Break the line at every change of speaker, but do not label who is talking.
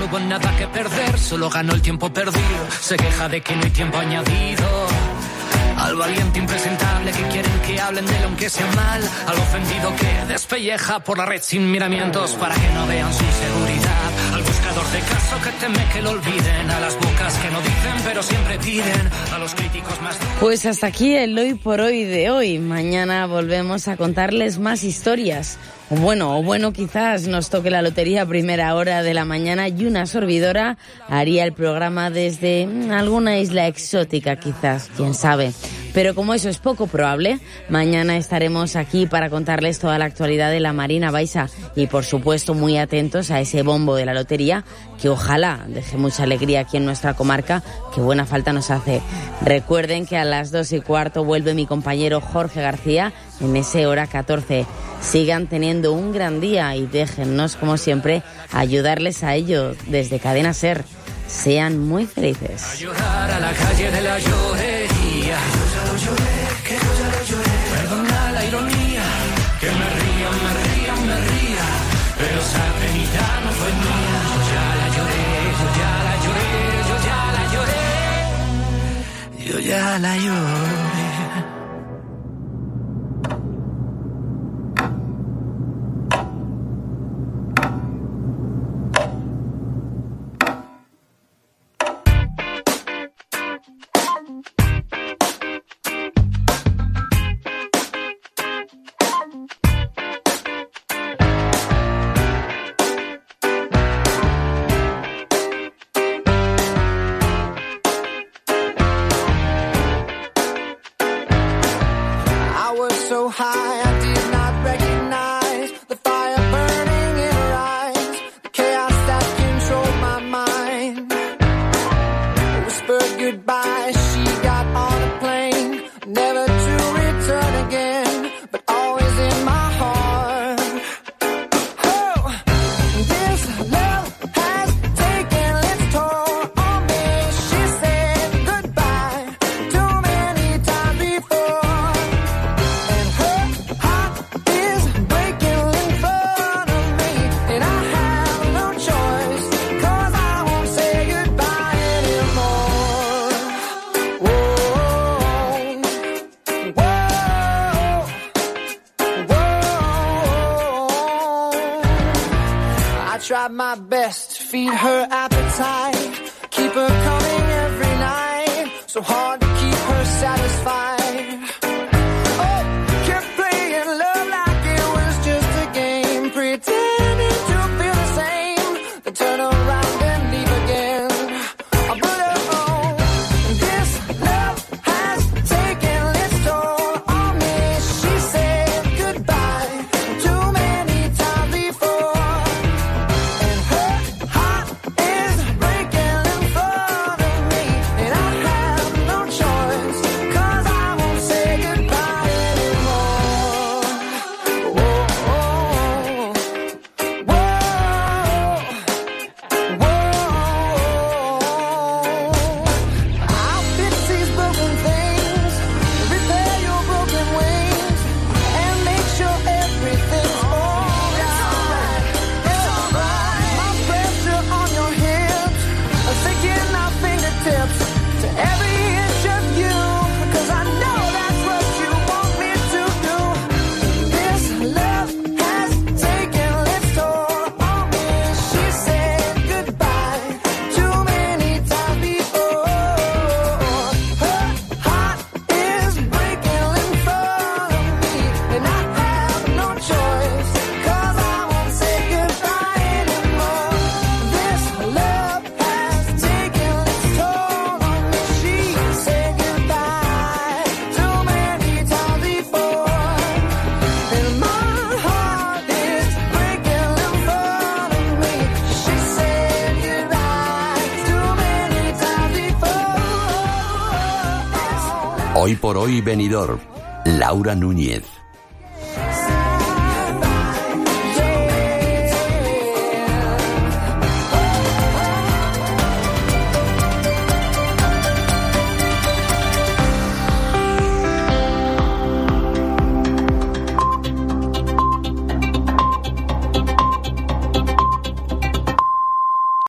no hubo nada que perder, solo ganó el tiempo perdido. Se queja de que no hay tiempo añadido. Al valiente impresentable que quieren que hablen de él aunque sea mal. Al ofendido que despelleja por la red sin miramientos para que no vean su inseguridad. Al buscador de caso que teme que lo olviden. A las bocas que no dicen pero siempre piden. A los críticos más...
Pues hasta aquí el Hoy por Hoy de hoy. Mañana volvemos a contarles más historias. O bueno, quizás nos toque la lotería a primera hora de la mañana y una servidora haría el programa desde alguna isla exótica, quizás, quién sabe. Pero como eso es poco probable, mañana estaremos aquí para contarles toda la actualidad de la Marina Baixa y, por supuesto, muy atentos a ese bombo de la lotería que ojalá deje mucha alegría aquí en nuestra comarca, que buena falta nos hace. Recuerden que a las 2:15 vuelve mi compañero Jorge García en ese hora 14. Sigan teniendo un gran día y déjennos, como siempre, ayudarles a ello desde Cadena SER. Sean muy felices.
A llorar a la calle de la llorería. Que yo ya lo lloré. Perdona la ironía. Que me ría. Pero esa penita no fue mía. Yo ya la lloré. Yo ya la lloré.
So high, I did not recognize the fire burning in her eyes, the chaos that controlled my mind. I whispered goodbye, she got on a plane, never to return again, but always in my heart. Oh, this love has taken its toll on me. She said goodbye too many times before. Tried my best to feed her appetite, keep her coming every night, so hard to keep her satisfied. Oh, kept playing love like it was just a game, pretending to feel the same, then turn around and leave again. But oh, this love has taken its toll on me. She said goodbye too many times before.
Hoy por hoy Benidorm, Laura Núñez.